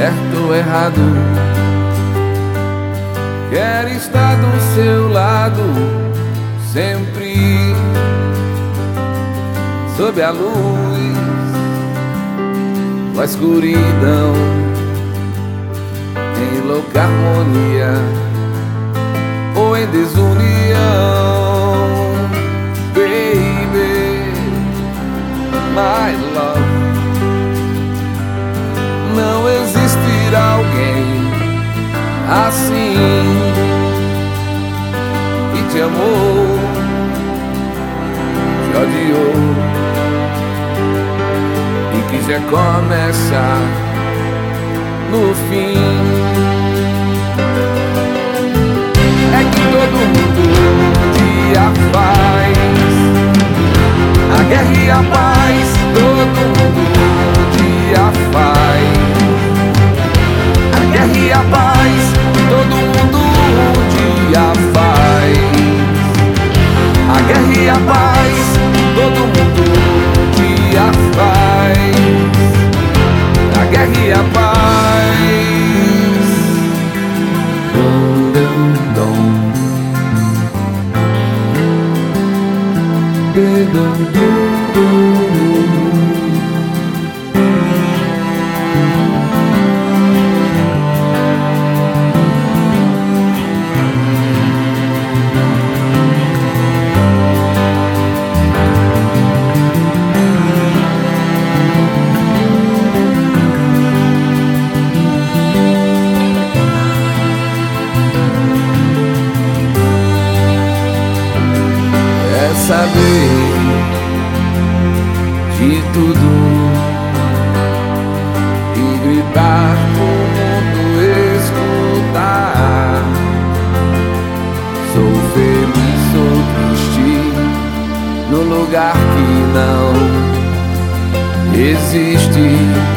certo ou errado. Quero estar do seu lado sempre, sob a luz ou a escuridão, em louca harmonia ou em desunião. Baby, my love, não existirá alguém assim que te amou, te odiou e quiser começar no fim. É que todo mundo um dia faz a guerra e a paz, todo mundo um dia faz a guerra e a paz, todo mundo um dia faz a guerra e a paz, todo mundo um dia faz a guerra e a paz. Saber de tudo e gritar pro mundo escutar. Sou feliz, sou triste no lugar que não existe.